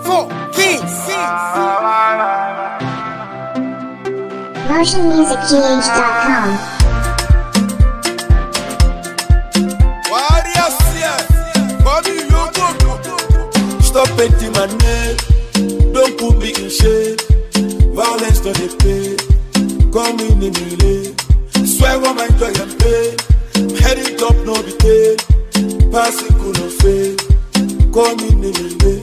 4 Kings. MotionMusicGH.com. Stop painting my name. Don't put me in shame. Violence to the pain. Call me Nimile. Swear on my joy and pain. Heading top no be pain. Passing could not fail. Call me Nimile.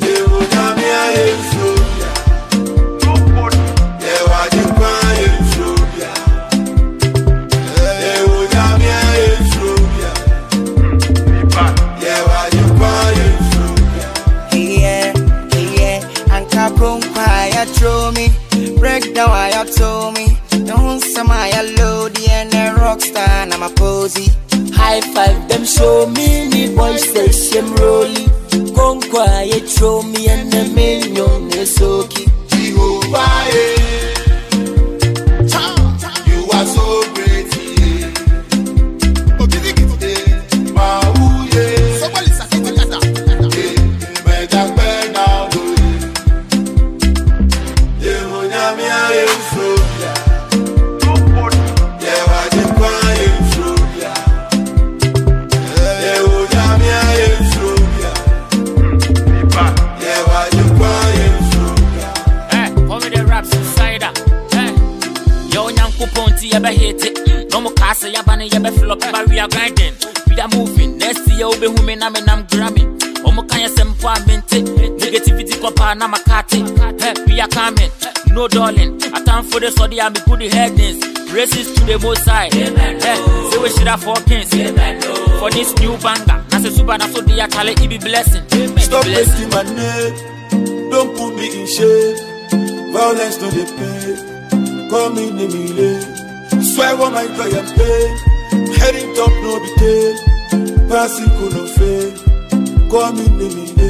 Throw me, break down why you told me. Don't say my load, and a rock star, and I'm a posy. High five, them show me, boys say shame rolly. Go quiet, throw me, and the main young is okay. You are so great. Ever hate it? No more castle, yabana, yabba flop, but we are grinding. We are moving. Next year, we'll be humming, I'm grabbing. Omo kanya sempo amente. Negativity kopa na makati. We are coming, no darling. I time for the study, I'm put the headings. Races to the most side. Say we should have 4 Kings. For this new banger, Nasa Suba, Naso Dia Kale, it be blessing. Stop wasting my name. Don't put me in shame. Violence to the pain. Call me Nimile. Swear on my joy and pain. Heading top no be tail. Passing could not fail. Call me Nimile.